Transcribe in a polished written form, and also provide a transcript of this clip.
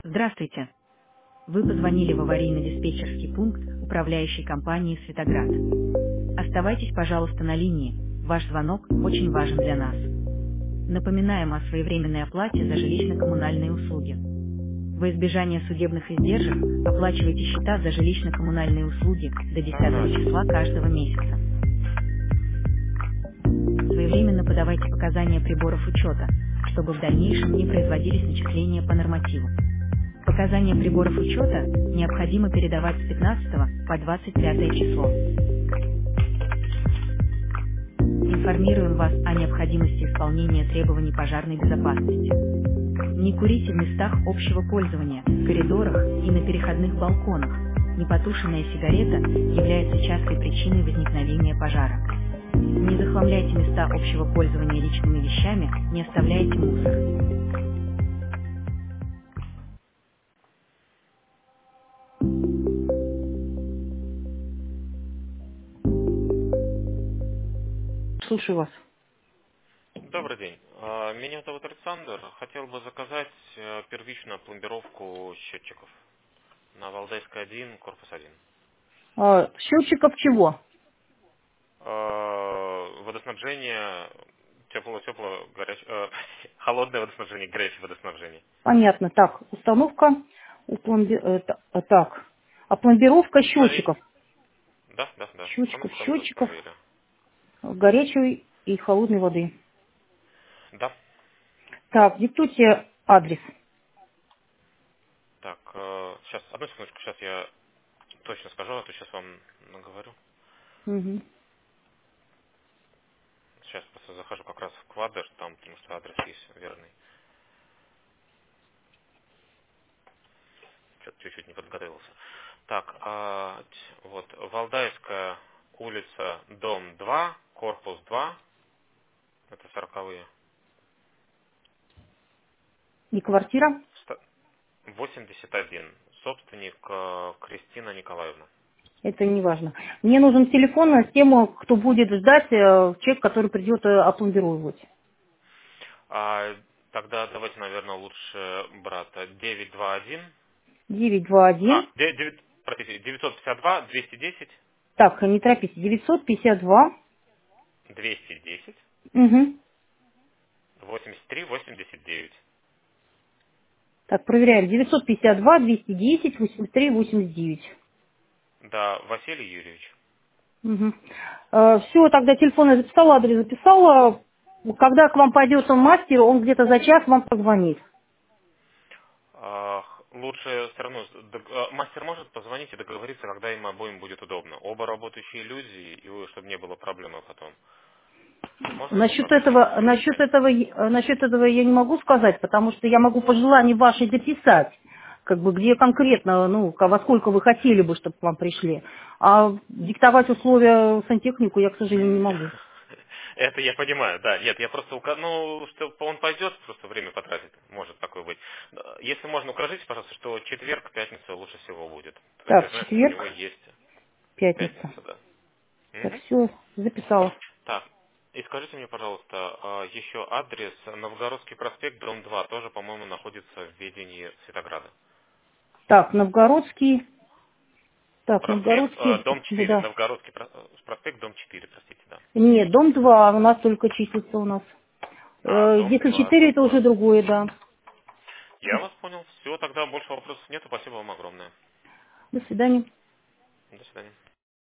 Здравствуйте. Вы позвонили в аварийно-диспетчерский пункт управляющей компании «Светоград». Оставайтесь, пожалуйста, на линии. Ваш звонок очень важен для нас. Напоминаем о своевременной оплате за жилищно-коммунальные услуги. Во избежание судебных издержек оплачивайте счета за жилищно-коммунальные услуги до 10 числа каждого месяца. Своевременно подавайте показания приборов учета, чтобы в дальнейшем не производились начисления по нормативу. Показания приборов учета необходимо передавать с 15 по 25 число. Информируем вас о необходимости исполнения требований пожарной безопасности. Не курите в местах общего пользования, коридорах и на переходных балконах. Непотушенная сигарета является частой причиной возникновения пожара. Не захламляйте места общего пользования личными вещами, не оставляйте мусор. Слушаю вас. Добрый день. Меня зовут Александр. Хотел бы заказать первичную пломбировку счетчиков на Валдайской 1, корпус 1. Счетчиков чего? Водоснабжение, холодное водоснабжение, горячее водоснабжение. Понятно. Так, установка, так, пломбировка Установить? счетчиков. Да. Установку там уже Счетчиков установили. горячей и холодной воды. Да. Так, диктуйте адрес. Так, сейчас, одну секундочку, сейчас я точно скажу, а то сейчас вам наговорю. Угу. Сейчас просто захожу как раз в квадр, там, потому что адрес есть верный. Что-то чуть-чуть не подготовился. Так, вот, Валдайская улица, дом 2, корпус 2, это 40-е. И квартира? 81, собственник Кристина Николаевна. Это не важно. Мне нужен телефон с тем, кто будет ждать, человек, который придет опломбировать. А, тогда давайте, наверное, лучше брата 921, 921. 952, 210, Так, не торопитесь. 952. 210, Угу. 83, 89. Так, проверяем. 952, 210, 83, 89. Да, Василий Юрьевич. Угу. Все, тогда телефон я записала, адрес записала. Когда к вам пойдет мастер, он где-то за час вам позвонит. Лучше все равно, мастер может позвонить и договориться, когда им обоим будет удобно. Оба работающие люди, и чтобы не было проблемы потом. Можно Насчет вообще не этого, исключать? насчет этого я не могу сказать, потому что я могу по желанию вашей дописать, как бы где конкретно, во сколько вы хотели бы, чтобы к вам пришли. А диктовать условия сантехнику я, к сожалению, не могу. Это я понимаю, да. Нет, я просто, что он пойдет, просто время потратит. Может такое быть. Если можно, укажите, пожалуйста, что четверг, пятница лучше всего будет. То есть я Так, знаю, что у него четверг, есть пятница. пятница, да. Так, Мгм. все, записала. Так, и скажите мне, пожалуйста, еще адрес Новгородский проспект, дом 2, тоже, по-моему, находится в ведении Светограда. Так, Новгородский, Дом 4, да. Новгородский проспект, дом 4, простите, да. Нет, дом 2 у нас только числится у нас. Дом Если 2, 4, дом это уже 2. другое, да. Я вас понял. Все, тогда больше вопросов нету. Спасибо вам огромное. До свидания. До свидания.